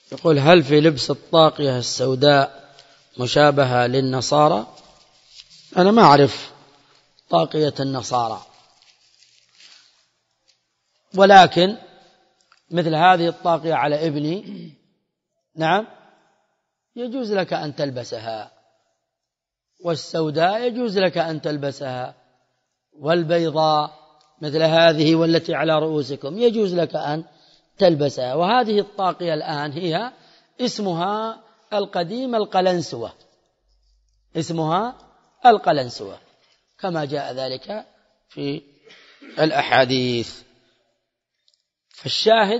يقول: هل في لبس الطاقية السوداء مشابهة للنصارى؟ أنا ما أعرف طاقية النصارى، ولكن مثل هذه الطاقية على ابني نعم يجوز لك أن تلبسها، والسوداء يجوز لك أن تلبسها، والبيضاء مثل هذه والتي على رؤوسكم يجوز لك أن تلبسها. وهذه الطاقية الآن هي اسمها القديم القلنسوة، اسمها القلنسوة كما جاء ذلك في الأحاديث. فالشاهد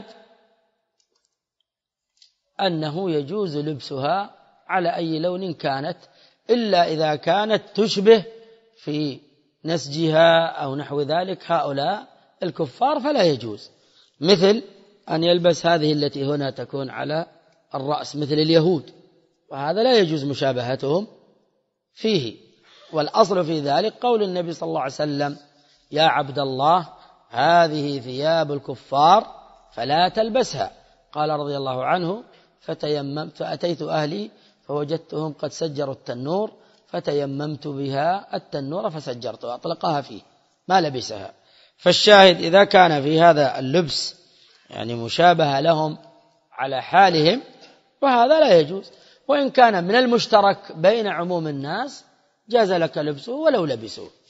أنه يجوز لبسها على أي لون كانت، إلا إذا كانت تشبه في نسجها أو نحو ذلك هؤلاء الكفار فلا يجوز، مثل أن يلبس هذه التي هنا تكون على الرأس مثل اليهود، وهذا لا يجوز مشابهتهم فيه. والأصل في ذلك قول النبي صلى الله عليه وسلم: يا عبد الله هذه ثياب الكفار فلا تلبسها. قال رضي الله عنه: فتيممت فأتيت أهلي فوجدتهم قد سجروا التنور فتيممت بها التنور فسجرتها، أطلقها فيه ما لبسها. فالشاهد إذا كان في هذا اللبس يعني مشابهة لهم على حالهم وهذا لا يجوز، وإن كان من المشترك بين عموم الناس جاز لك لبسه ولو لبسوه.